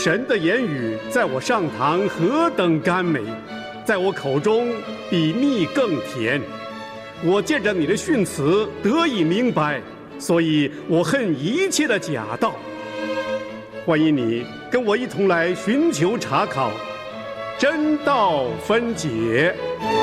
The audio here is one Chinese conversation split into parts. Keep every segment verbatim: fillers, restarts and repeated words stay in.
神的言语在我上膛何等甘美，在我口中比蜜更甜。我借着你的训词得以明白，所以我恨一切的假道。欢迎你跟我一同来寻求查考，真道分解。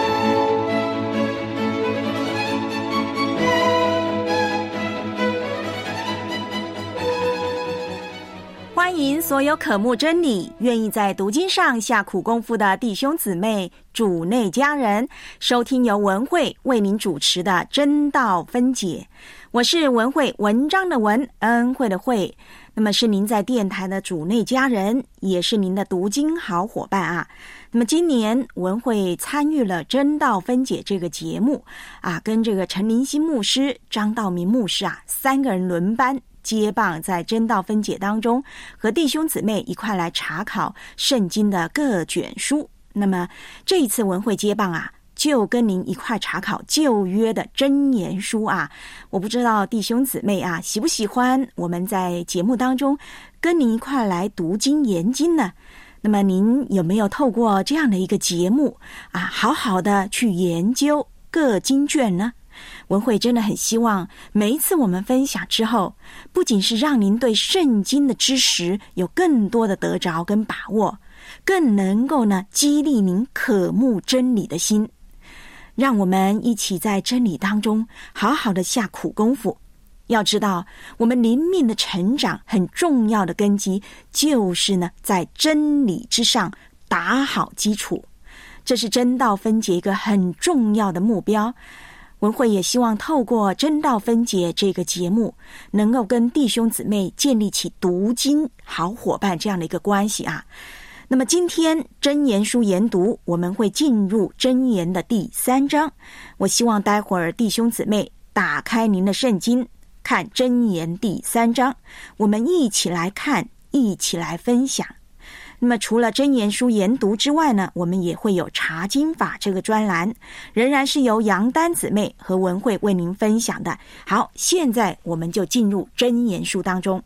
欢迎所有渴慕真理、愿意在读经上下苦功夫的弟兄姊妹、主内家人，收听由文慧为您主持的真道分解。我是文慧，文章的文，恩惠的惠。那么是您在电台的主内家人，也是您的读经好伙伴啊。那么今年文慧参与了真道分解这个节目啊，跟这个陈林新牧师、张道明牧师啊三个人轮班接棒，在真道分解当中和弟兄姊妹一块来查考圣经的各卷书。那么这一次文慧接棒啊，就跟您一块查考旧约的箴言书啊。我不知道弟兄姊妹啊喜不喜欢我们在节目当中跟您一块来读经研经呢？那么您有没有透过这样的一个节目啊，好好的去研究各经卷呢？文慧真的很希望每一次我们分享之后，不仅是让您对圣经的知识有更多的得着跟把握，更能够呢激励您渴慕真理的心。让我们一起在真理当中好好的下苦功夫。要知道我们灵命的成长很重要的根基，就是呢在真理之上打好基础，这是真道分解一个很重要的目标。文慧也希望透过真道分解这个节目，能够跟弟兄姊妹建立起读经好伙伴这样的一个关系啊。那么今天箴言书研读，我们会进入箴言的第三章。我希望待会儿弟兄姊妹打开您的圣经，看箴言第三章，我们一起来看，一起来分享。那么除了箴言书研读之外呢，我们也会有查经法这个专栏，仍然是由杨丹姊妹和文慧为您分享的。好，现在我们就进入箴言书当中。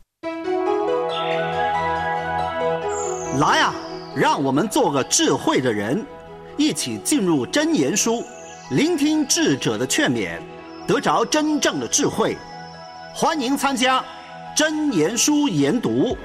来啊，让我们做个智慧的人，一起进入箴言书，聆听智者的劝勉，得着真正的智慧。欢迎参加箴言书研读。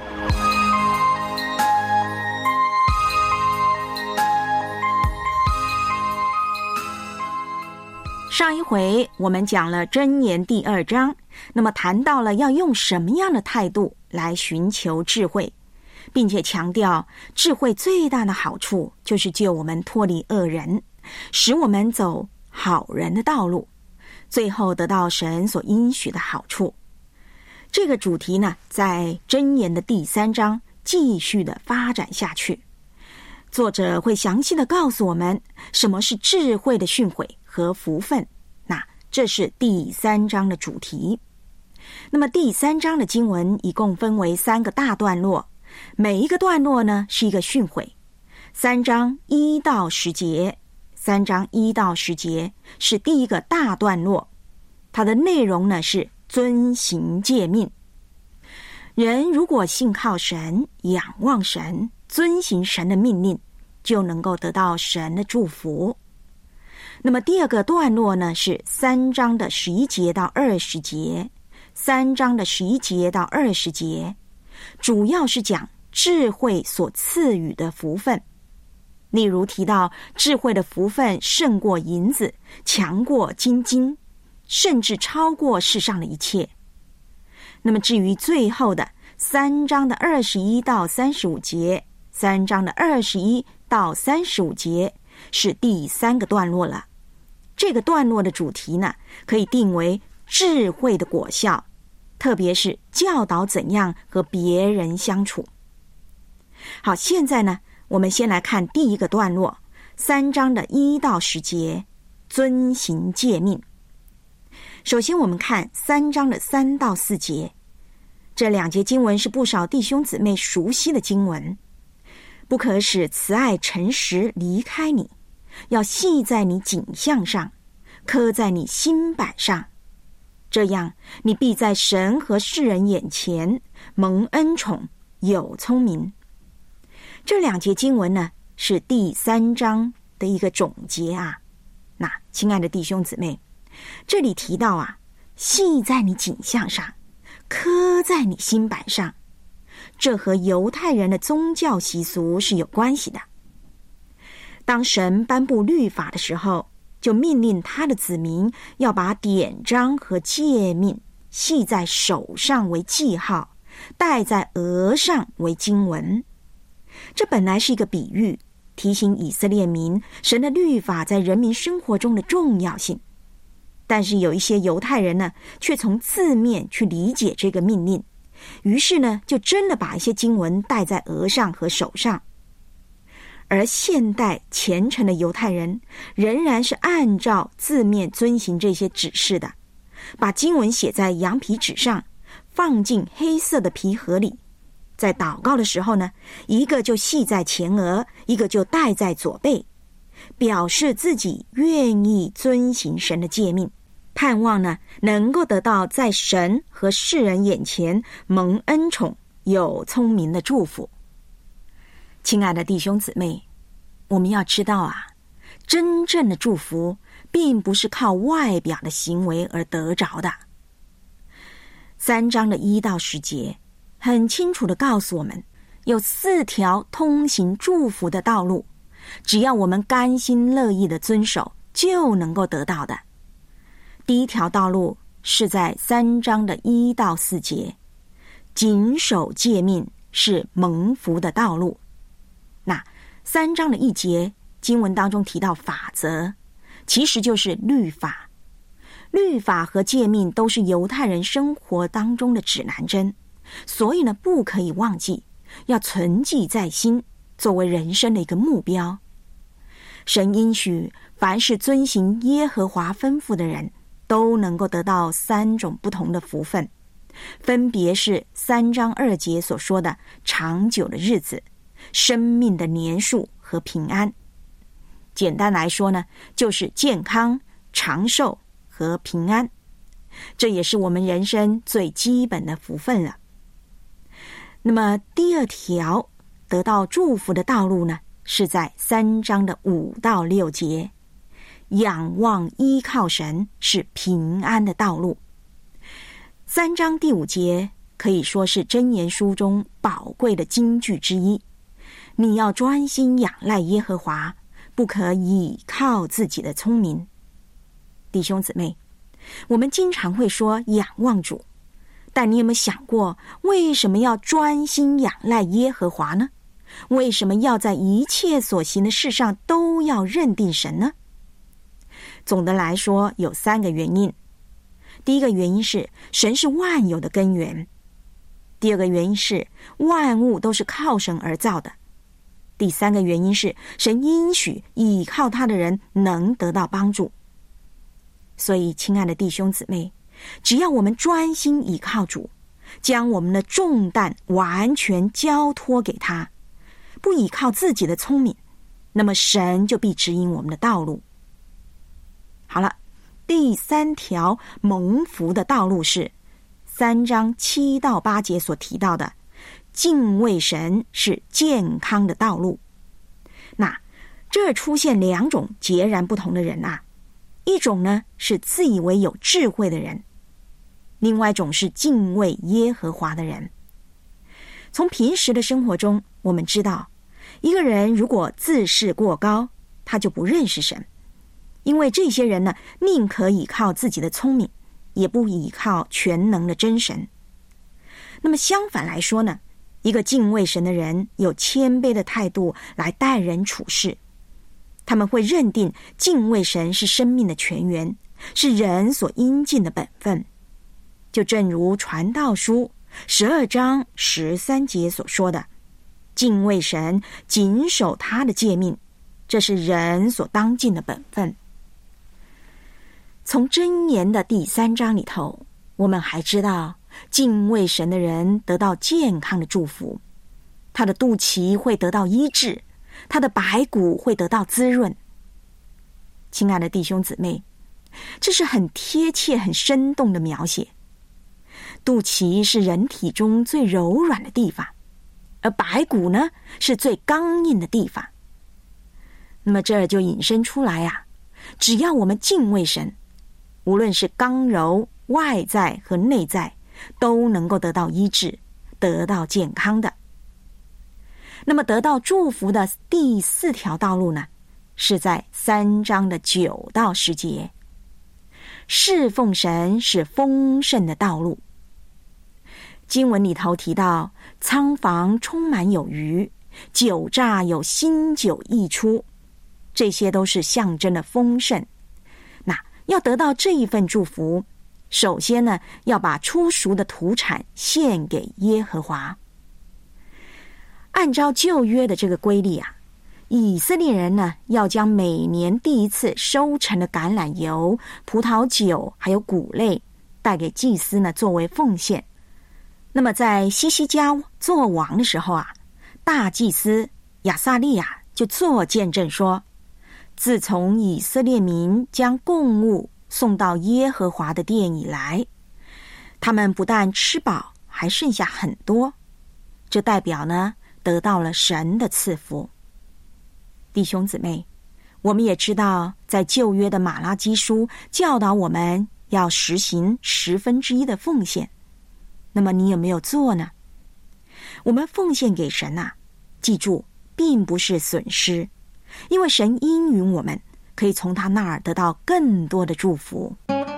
上一回我们讲了箴言第二章，那么谈到了要用什么样的态度来寻求智慧，并且强调智慧最大的好处就是救我们脱离恶人，使我们走好人的道路，最后得到神所应许的好处。这个主题呢，在箴言的第三章继续的发展下去。作者会详细的告诉我们什么是智慧的训诲和福分，那这是第三章的主题。那么第三章的经文一共分为三个大段落，每一个段落呢是一个训诲。三章一到十节，三章一到十节是第一个大段落，它的内容呢是遵行诫命。人如果信靠神，仰望神，遵行神的命令，就能够得到神的祝福。那么第二个段落呢是三章的十一节到二十节，三章的十一节到二十节，主要是讲智慧所赐予的福分。例如提到智慧的福分胜过银子，强过金金，甚至超过世上的一切。那么至于最后的三章的二十一到三十五节，三章的二十一到三十五节是第三个段落了。这个段落的主题呢，可以定为智慧的果效，特别是教导怎样和别人相处。好，现在呢，我们先来看第一个段落，三章的一到十节，遵行诫命。首先我们看三章的三到四节，这两节经文是不少弟兄姊妹熟悉的经文。不可使慈爱诚实离开你，要系在你颈项上，刻在你心板上，这样你必在神和世人眼前蒙恩宠，有聪明。 这两节经文呢，是第三章的一个总结啊。那亲爱的弟兄姊妹，这里提到啊，系在你颈项上，刻在你心板上，这和犹太人的宗教习俗是有关系的。当神颁布律法的时候，就命令他的子民要把典章和诫命系在手上为记号，戴在额上为经文。这本来是一个比喻，提醒以色列民神的律法在人民生活中的重要性。但是有一些犹太人呢，却从字面去理解这个命令，于是呢，就真的把一些经文戴在额上和手上。而现代虔诚的犹太人仍然是按照字面遵行这些指示的，把经文写在羊皮纸上，放进黑色的皮盒里，在祷告的时候呢，一个就系在前额，一个就戴在左背，表示自己愿意遵行神的诫命，盼望呢能够得到在神和世人眼前蒙恩宠、有聪明的祝福。亲爱的弟兄姊妹，我们要知道啊，真正的祝福并不是靠外表的行为而得着的。三章的一到十节很清楚地告诉我们，有四条通行祝福的道路，只要我们甘心乐意地遵守，就能够得到的。第一条道路是在三章的一到四节，谨守诫命是蒙福的道路。那三章的一节经文当中提到法则，其实就是律法。律法和诫命都是犹太人生活当中的指南针，所以呢，不可以忘记，要存记在心，作为人生的一个目标。神应许凡是遵行耶和华吩咐的人，都能够得到三种不同的福分，分别是三章二节所说的长久的日子、生命的年数和平安。简单来说呢，就是健康、长寿和平安，这也是我们人生最基本的福分了。那么第二条得到祝福的道路呢，是在三章的五到六节，仰望依靠神是平安的道路。三章第五节可以说是箴言书中宝贵的金句之一，你要专心仰赖耶和华，不可倚靠自己的聪明。弟兄姊妹，我们经常会说仰望主，但你有没有想过，为什么要专心仰赖耶和华呢？为什么要在一切所行的事上都要认定神呢？总的来说，有三个原因。第一个原因是神是万有的根源，第二个原因是万物都是靠神而造的，第三个原因是神应许倚靠他的人能得到帮助。所以亲爱的弟兄姊妹，只要我们专心倚靠主，将我们的重担完全交托给他，不倚靠自己的聪明，那么神就必指引我们的道路。好了，第三条蒙福的道路是三章七到八节所提到的，敬畏神是健康的道路。那这儿出现两种截然不同的人啊，一种呢是自以为有智慧的人，另外一种是敬畏耶和华的人。从平时的生活中，我们知道，一个人如果自视过高，他就不认识神，因为这些人呢，宁可依靠自己的聪明，也不依靠全能的真神。那么相反来说呢，一个敬畏神的人有谦卑的态度来待人处事，他们会认定敬畏神是生命的泉源，是人所应尽的本分。就正如传道书十二章十三节所说的，敬畏神，谨守他的诫命，这是人所当尽的本分。从箴言的第三章里头，我们还知道敬畏神的人得到健康的祝福，他的肚脐会得到医治，他的白骨会得到滋润。亲爱的弟兄姊妹，这是很贴切很生动的描写。肚脐是人体中最柔软的地方， 而白骨呢是最刚硬的地方。那么这儿就引申出来啊，只要我们敬畏神，无论是刚柔外在和内在，都能够得到医治，得到健康的。那么得到祝福的第四条道路呢，是在三章的九到十节。侍奉神是丰盛的道路。经文里头提到，仓房充满有余，酒榨有新酒溢出，这些都是象征的丰盛。那要得到这一份祝福，首先呢，要把初熟的土产献给耶和华。按照旧约的这个规例啊，以色列人呢要将每年第一次收成的橄榄油、葡萄酒还有谷类带给祭司呢作为奉献。那么在西西家做王的时候啊，大祭司亚撒利亚就做见证说，自从以色列民将供物送到耶和华的殿以来，他们不但吃饱，还剩下很多。这代表呢得到了神的赐福。弟兄姊妹，我们也知道，在旧约的马拉基书教导我们要实行十分之一的奉献。那么你有没有做呢？我们奉献给神啊，记住，并不是损失，因为神应允我们可以从他那儿得到更多的祝福。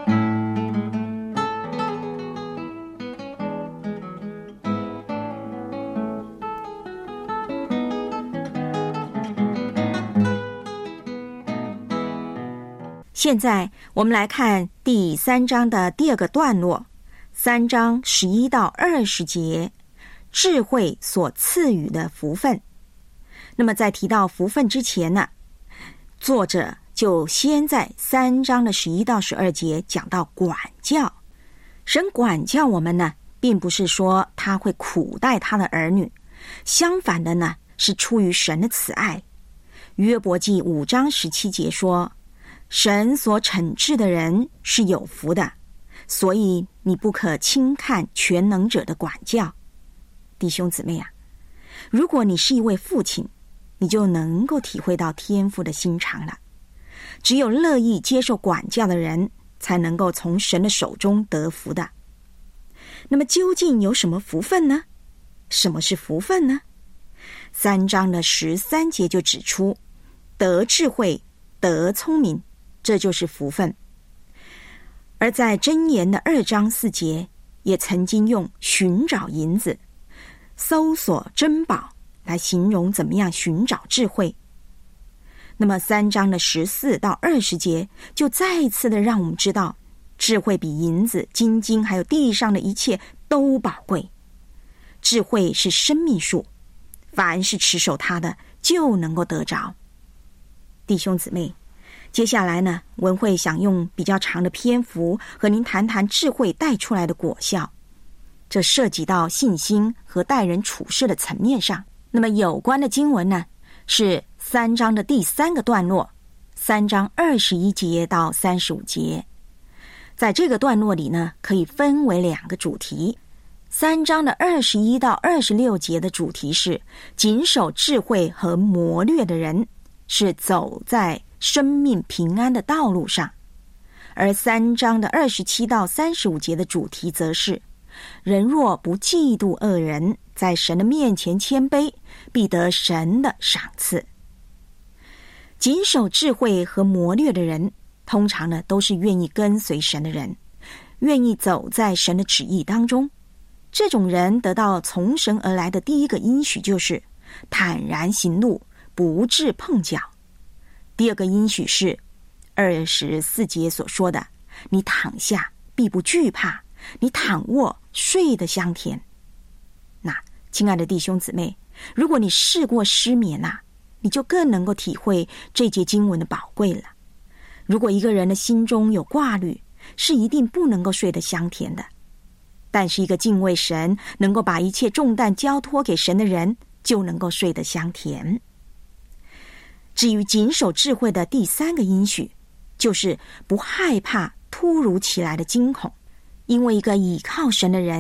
现在我们来看第三章的第二个段落，三章十一到二十节，智慧所赐予的福分。那么在提到福分之前呢，作者就先在三章的十一到十二节讲到管教。神管教我们呢，并不是说他会苦待他的儿女，相反的呢，是出于神的慈爱。约伯记五章十七节说，神所惩治的人是有福的，所以你不可轻看全能者的管教。弟兄姊妹啊，如果你是一位父亲，你就能够体会到天父的心肠了。只有乐意接受管教的人，才能够从神的手中得福的。那么究竟有什么福分呢？什么是福分呢？三章的十三节就指出，得智慧，得聪明，这就是福分。而在箴言的二章四节，也曾经用寻找银子、搜索珍宝来形容怎么样寻找智慧。那么三章的十四到二十节，就再一次的让我们知道，智慧比银子、金金还有地上的一切都宝贵。智慧是生命树，凡是持守它的，就能够得着。弟兄姊妹，接下来呢，文慧想用比较长的篇幅和您谈谈智慧带出来的果效。这涉及到信心和待人处事的层面上。那么有关的经文呢，是三章的第三个段落，三章二十一节到三十五节。在这个段落里呢，可以分为两个主题。三章的二十一到二十六节的主题是谨守智慧和谋略的人是走在生命平安的道路上，而三章的二十七到三十五节的主题则是人若不嫉妒恶人，在神的面前谦卑，必得神的赏赐。谨守智慧和谋略的人，通常呢都是愿意跟随神的人，愿意走在神的旨意当中。这种人得到从神而来的第一个应许就是坦然行路，不致碰脚。第二个应许是二十四节所说的，你躺下必不惧怕，你躺卧睡得香甜。那亲爱的弟兄姊妹，如果你试过失眠啊，你就更能够体会这节经文的宝贵了。如果一个人的心中有挂虑，是一定不能够睡得香甜的。但是一个敬畏神，能够把一切重担交托给神的人，就能够睡得香甜。至于谨守智慧的第三个应许，就是不害怕突如其来的惊恐，因为一个倚靠神的人，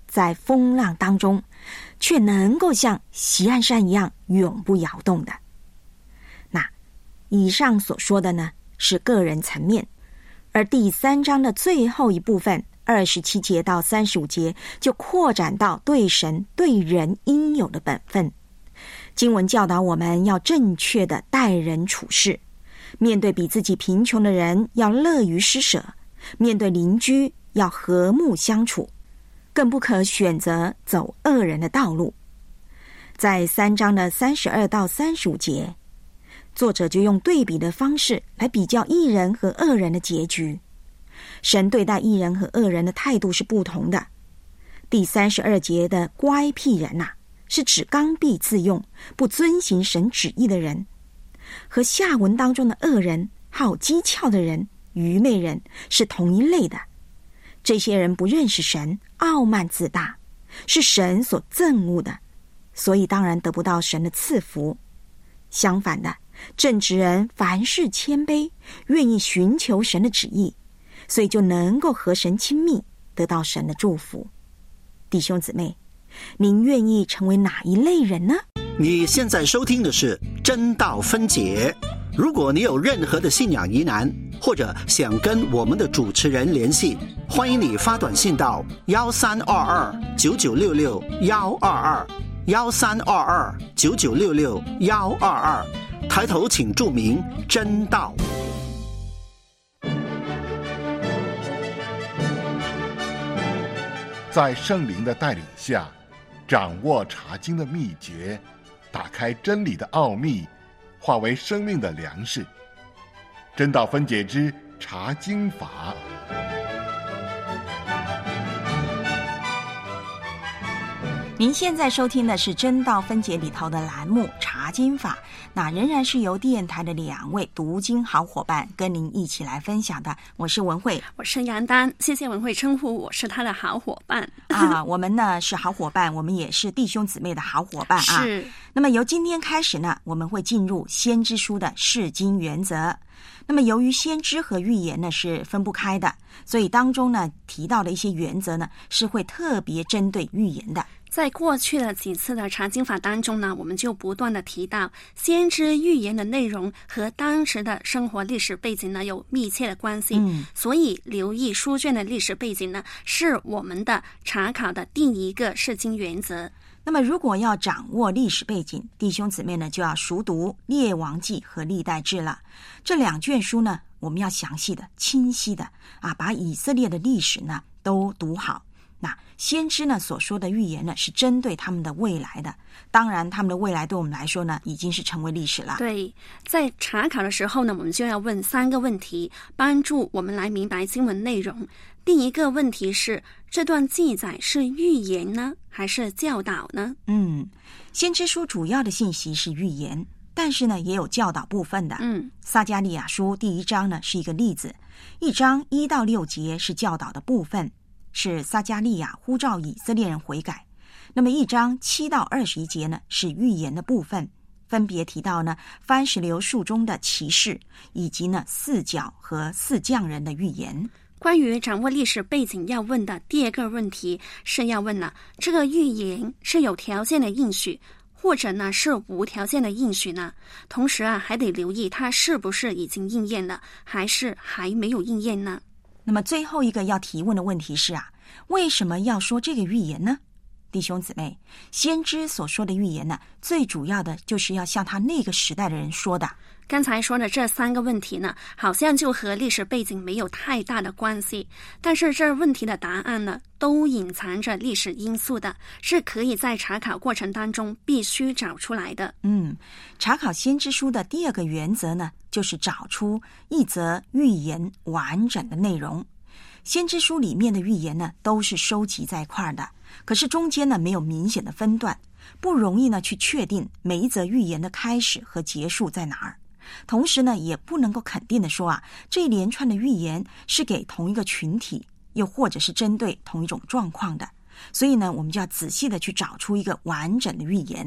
在风浪当中，却能够像锡安山一样永不摇动的。那以上所说的呢，是个人层面，而第三章的最后一部分二十七节到三十五节就扩展到对神对人应有的本分。经文教导我们要正确的待人处事，面对比自己贫穷的人要乐于施舍，面对邻居要和睦相处，更不可选择走恶人的道路。在三章的三十二到三十五节，作者就用对比的方式来比较义人和恶人的结局。神对待义人和恶人的态度是不同的。第三十二节的乖僻人啊，是指刚愎自用、不遵行神旨意的人，和下文当中的恶人、好讥诮的人、愚昧人是同一类的。这些人不认识神，傲慢自大，是神所憎恶的，所以当然得不到神的赐福。相反的，正直人凡事谦卑，愿意寻求神的旨意，所以就能够和神亲密，得到神的祝福。弟兄姊妹，您愿意成为哪一类人呢？ 你现在收听的是真道分解。如果你有任何的信仰疑难，或者想跟我们的主持人联系，欢迎你发短信到幺三二二九九六六幺二二幺三二二九九六六幺二二，抬头请注明真道。 在圣灵的带领下，掌握查经的秘诀，打开真理的奥秘，化为生命的粮食。真道分解之查经法。 您现在收听的是真道分解里头的栏目查经法，那仍然是由电台的两位读经好伙伴跟您一起来分享的。我是文慧， 我是杨丹，谢谢文慧称呼我是他的好伙伴啊。我们呢是好伙伴，我们也是弟兄姊妹的好伙伴啊。 是。 那么由今天开始呢，我们会进入先知书的释经原则。那么由于先知和预言呢是分不开的，所以当中呢提到的一些原则呢是会特别针对预言的。 在过去的几次的查经法当中呢，我们就不断的提到先知预言的内容和当时的生活历史背景呢有密切的关系，嗯，所以留意书卷的历史背景呢是我们的查考的第一个释经原则。 那么如果要掌握历史背景，弟兄姊妹呢就要熟读列王记和历代志了。这两卷书呢，我们要详细的、清晰的啊，把以色列的历史呢都读好。那先知呢所说的预言呢是针对他们的未来的，当然他们的未来对我们来说呢已经是成为历史了。 对，在查考的时候呢，我们就要问三个问题，帮助我们来明白经文内容。第一个问题是，这段记载是预言呢还是教导呢？ 嗯，先知书主要的信息是预言，但是呢也有教导部分的。嗯，撒迦利亚书第一章呢是一个例子，一章一到六节是教导的部分，是撒迦利亚呼召以色列人悔改。那么一章七到二十一节呢是预言的部分，分别提到呢番石榴树中的骑士，以及呢四角和四匠人的预言。 关于掌握历史背景要问的第二个问题是要问了，这个预言是有条件的应许，或者呢是无条件的应许呢？同时啊还得留意它是不是已经应验了，还是还没有应验呢？ 那么最后一个要提问的问题是啊，为什么要说这个预言呢？弟兄姊妹，先知所说的预言呢，最主要的就是要向他那个时代的人说的。 刚才说的这三个问题呢，好像就和历史背景没有太大的关系，但是这问题的答案呢，都隐藏着历史因素的，是可以在查考过程当中必须找出来的。 嗯，查考先知书的第二个原则呢，就是找出一则预言完整的内容。先知书里面的预言呢，都是收集在一块的，可是中间呢没有明显的分段，不容易呢去确定每一则预言的开始和结束在哪儿。同时呢，也不能够肯定的说啊，这一连串的预言是给同一个群体，又或者是针对同一种状况的。所以呢，我们就要仔细的去找出一个完整的预言。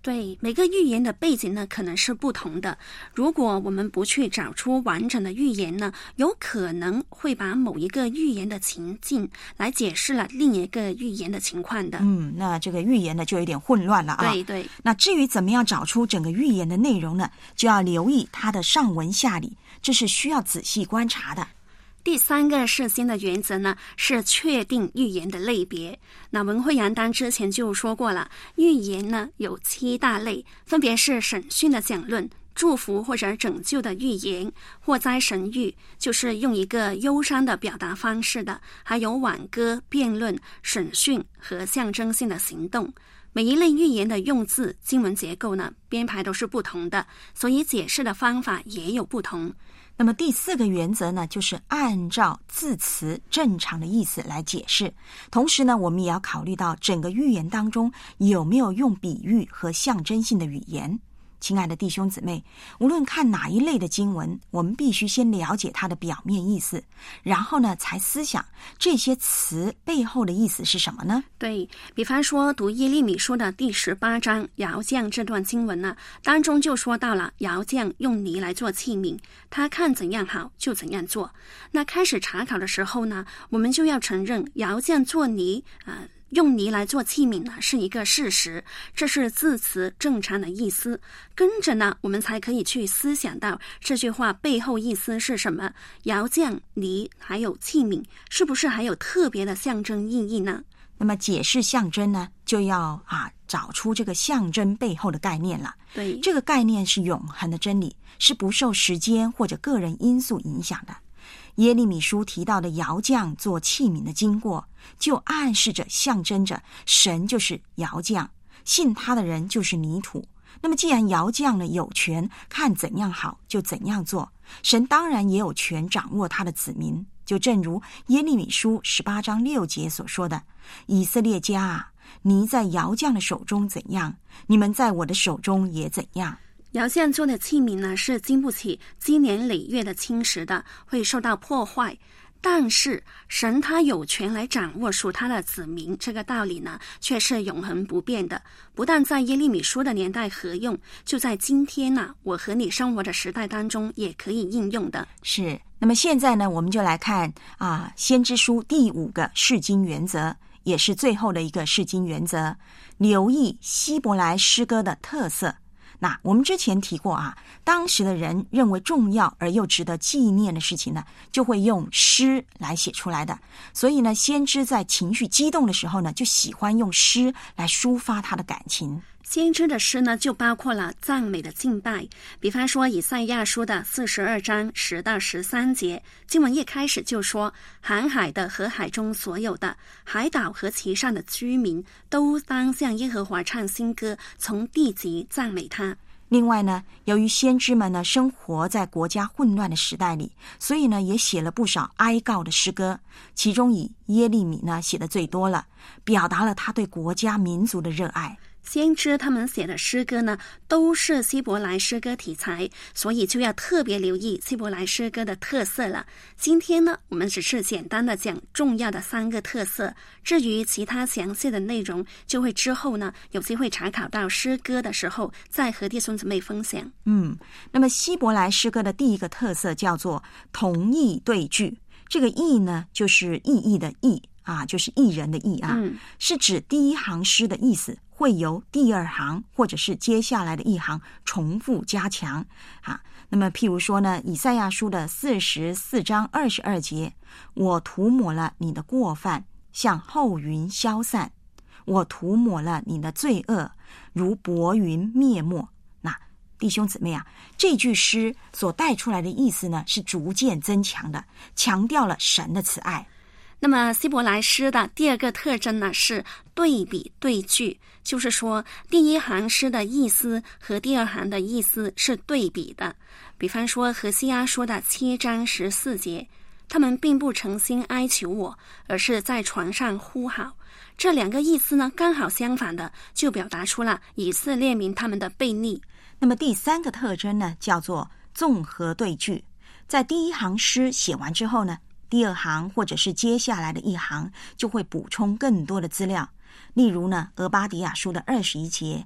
对，每个寓言的背景呢可能是不同的。如果我们不去找出完整的寓言呢，有可能会把某一个寓言的情境来解释了另一个寓言的情况的。 嗯，那这个寓言呢就有点混乱了啊。 对对。 那至于怎么样找出整个寓言的内容呢，就要留意它的上文下理，这是需要仔细观察的。 第三个事先的原则呢，是确定寓言的类别。那文慧杨丹之前就说过了，寓言呢有七大类，分别是审讯的讲论、祝福或者拯救的寓言、祸灾神谕，就是用一个忧伤的表达方式的，还有挽歌、辩论、审讯和象征性的行动。每一类寓言的用字、经文结构呢，编排都是不同的，所以解释的方法也有不同。 那么第四个原则呢，就是按照字词正常的意思来解释。同时呢，我们也要考虑到整个寓言当中有没有用比喻和象征性的语言。亲爱的弟兄姊妹，无论看哪一类的经文，我们必须先了解它的表面意思，然后呢才思想这些词背后的意思是什么呢？ 对，比方说读耶利米书的第十八章窑匠这段经文呢，当中就说到了窑匠用泥来做器皿，他看怎样好就怎样做。那开始查考的时候呢，我们就要承认窑匠做泥啊、呃用泥来做器皿呢是一个事实，这是字词正常的意思。跟着呢，我们才可以去思想到这句话背后意思是什么。窑匠、泥还有器皿，是不是还有特别的象征意义呢？ 那么解释象征呢，就要啊找出这个象征背后的概念了。 对， 这个概念是永恒的真理，是不受时间或者个人因素影响的。耶利米书提到的窑匠做器皿的经过，就暗示着象征着神就是窑匠，信他的人就是泥土。那么既然窑匠呢有权看怎样好就怎样做，神当然也有权掌握他的子民。就正如耶利米书十八章六节所说的，以色列家啊，你在窑匠的手中怎样，你们在我的手中也怎样。 窑匠做的器皿呢，是经不起积年累月的侵蚀的，会受到破坏。但是神他有权来掌握属他的子民，这个道理呢，却是永恒不变的。不但在耶利米书的年代合用，就在今天呢、啊，我和你生活的时代当中也可以应用的。 是。那么现在呢，我们就来看啊，先知书第五个释经原则，也是最后的一个释经原则，留意希伯来诗歌的特色。那我们之前提过啊，当时的人认为重要而又值得纪念的事情呢，就会用诗来写出来的。所以呢，先知在情绪激动的时候呢，就喜欢用诗来抒发他的感情。 先知的诗呢，就包括了赞美的敬拜，比方说以赛亚书的四十二章十到十三节，经文一开始就说，航海的和海中所有的，海岛和其上的居民，都当向耶和华唱新歌，从地极赞美他。 另外呢，由于先知们呢生活在国家混乱的时代里，所以呢也写了不少哀告的诗歌，其中以耶利米呢写的最多了，表达了他对国家民族的热爱。 先知他们写的诗歌呢，都是希伯来诗歌题材，所以就要特别留意希伯来诗歌的特色了。今天呢，我们只是简单的讲重要的三个特色，至于其他详细的内容，就会之后呢有机会查考到诗歌的时候，再和弟兄姊妹分享。 嗯，那么希伯来诗歌的第一个特色叫做同义对句，这个义呢，就是意义的义啊，就是义人的义啊、嗯，是指第一行诗的意思会由第二行或者是接下来的一行重复加强啊。那么譬如说呢，以赛亚书的四十四章二十二节，我涂抹了你的过犯，像厚云消散，我涂抹了你的罪恶，如薄云灭没。那弟兄姊妹啊，这句诗所带出来的意思呢，是逐渐增强的，强调了神的慈爱。 那么希伯来诗的第二个特征呢，是对比对句，就是说第一行诗的意思和第二行的意思是对比的。比方说何西阿书的七章十四节，他们并不诚心哀求我，而是在床上呼号。这两个意思呢，刚好相反的，就表达出了以色列民他们的悖逆。 那么第三个特征呢，叫做综合对句。在第一行诗写完之后呢，第二行或者是接下来的一行就会补充更多的资料。例如呢，俄巴底亚书的二十一节，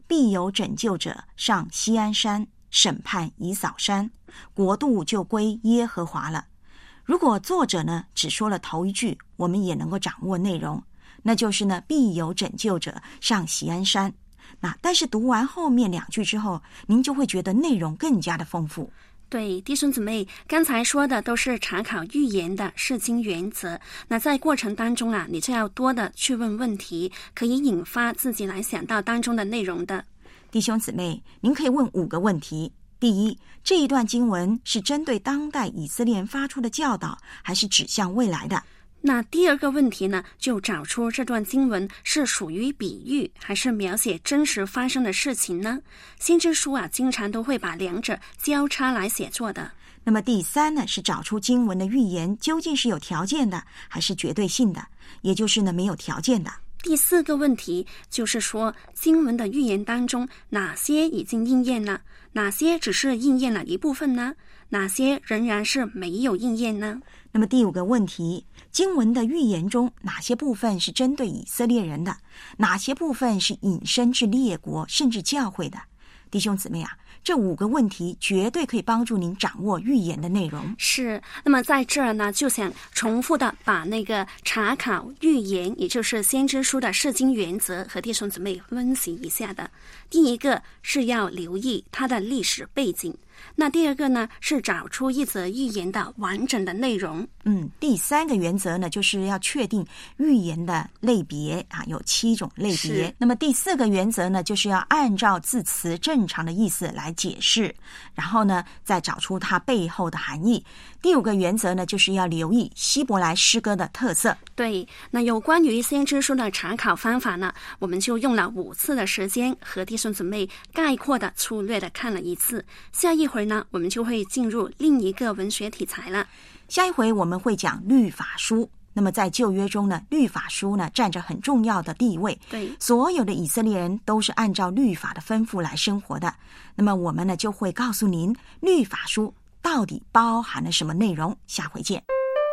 必有拯救者上锡安山，审判以扫山，国度就归耶和华了。如果作者呢只说了头一句，我们也能够掌握内容，那就是呢必有拯救者上锡安山。那但是读完后面两句之后，您就会觉得内容更加的丰富。 对，弟兄姊妹，刚才说的都是查考预言的释经原则。那在过程当中啊，你就要多的去问问题，可以引发自己来想到当中的内容的。 弟兄姊妹，您可以问五个问题。第一，这一段经文是针对当代以色列人发出的教导，还是指向未来的？ 那第二个问题呢，就找出这段经文是属于比喻，还是描写真实发生的事情呢？先知书啊，经常都会把两者交叉来写作的。 那么第三呢，是找出经文的预言究竟是有条件的，还是绝对性的，也就是呢没有条件的。 第四个问题就是说，经文的预言当中，哪些已经应验了，哪些只是应验了一部分呢？哪些仍然是没有应验呢？ 那么第五个问题，经文的预言中哪些部分是针对以色列人的，哪些部分是引申至列国甚至教会的？弟兄姊妹啊，这五个问题绝对可以帮助您掌握预言的内容。 是，那么在这儿呢，就想重复的把那个查考预言，也就是先知书的释经原则和弟兄姊妹温习一下的。第一个是要留意它的历史背景，那第二个呢是找出一则预言的完整的内容。 嗯，第三个原则呢，就是要确定预言的类别啊，有七种类别。那么第四个原则呢，就是要按照字词正常的意思来解释，然后呢再找出它背后的含义。第五个原则呢，就是要留意希伯来诗歌的特色。 对，那有关于先知书的查考方法呢，我们就用了五次的时间和弟兄姊妹概括的粗略的看了一次。下一回呢，我们就会进入另一个文学题材了。 下一回我们会讲律法书。那么在旧约中呢，律法书呢占着很重要的地位。 对， 所有的以色列人都是按照律法的吩咐来生活的。那么我们呢就会告诉您，律法书到底包含了什么内容。下回见。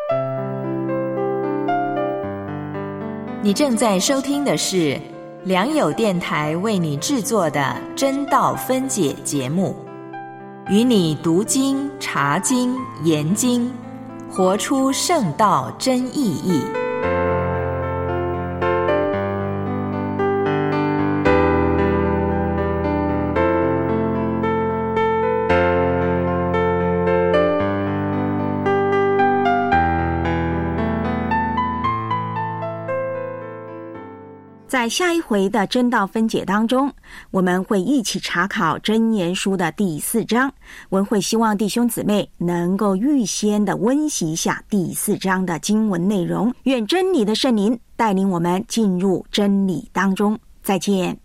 你正在收听的是良友电台为你制作的真道分解节目，与你读经、查经、研经，活出圣道真意义。 在下一回的真道分解当中，我们会一起查考箴言书的第四章。文会希望弟兄姊妹能够预先的温习一下第四章的经文内容。愿真理的圣灵带领我们进入真理当中。再见。